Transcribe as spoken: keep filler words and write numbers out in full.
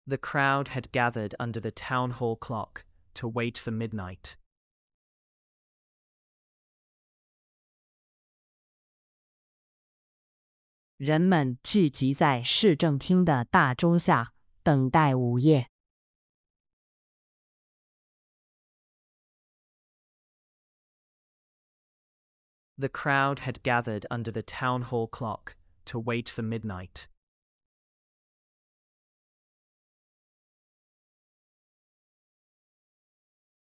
The crowd had gathered under the town hall clock to wait for midnight. 人们聚集在市政厅的大钟下，等待午夜。 The crowd had gathered under the town hall clock to wait for midnight.